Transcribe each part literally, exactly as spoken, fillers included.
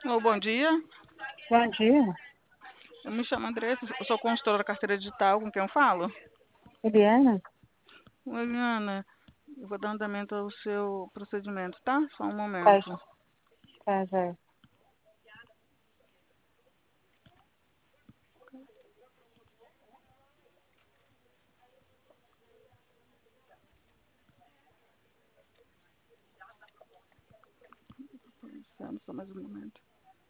Ô, bom dia. Bom dia, Eu me chamo Andressa, eu sou consultora da carteira digital, com quem eu falo? Eliana. Oi, Eliana, eu vou dar andamento ao seu procedimento, tá? Só um Tá, momento. tá, já. Só só mais um momento.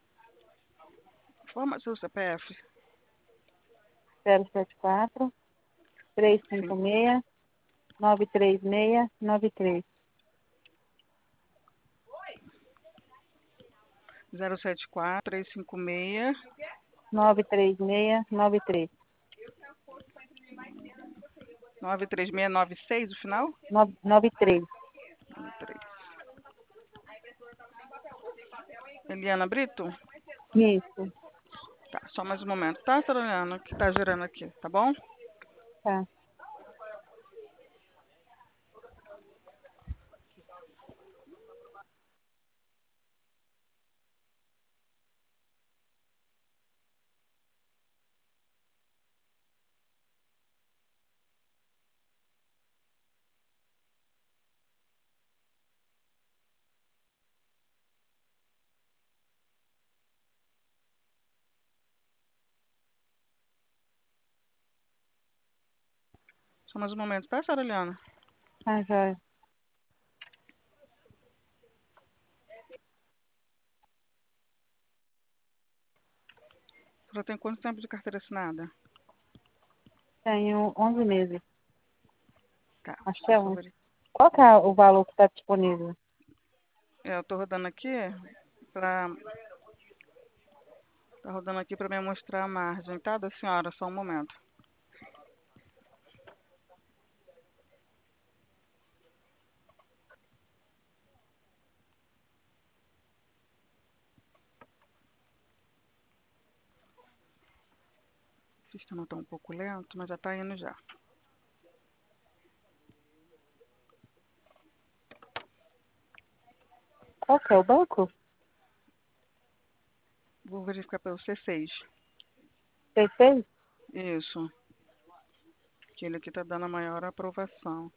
Forma seu C P F. zero sete quatro, três Sim. cinco seis, nove três seis, nove três. zero sete quatro, três cinco seis, nove três seis, nove três. nove três seis nove seis, o final? nove nove três. nove três. Eliana Brito? Isso, Tá, só mais um momento, tá, doutora Eliana? Que tá gerando aqui, tá bom? tá. Só mais um momento, tá, doutora Eliana? Tá, já. Já tem quanto tempo de carteira assinada? Tenho onze meses. Tá, Acho que deixa eu é só onze. verificar. Qual que é o valor que está disponível? É, eu tô rodando aqui pra Tá rodando aqui para me mostrar a margem, tá, da senhora? Só um momento. O sistema está um pouco lento, mas já está indo já. Qual que é o banco? Vou verificar pelo C seis. C seis? Isso. Que ele aqui está dando a maior aprovação.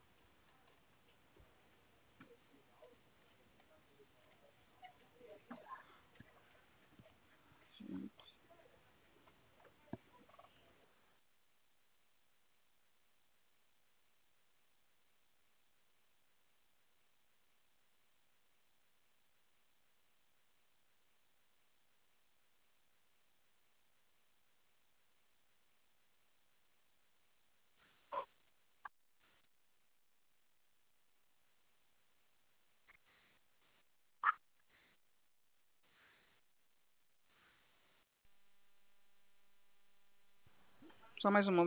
Só mais um momento.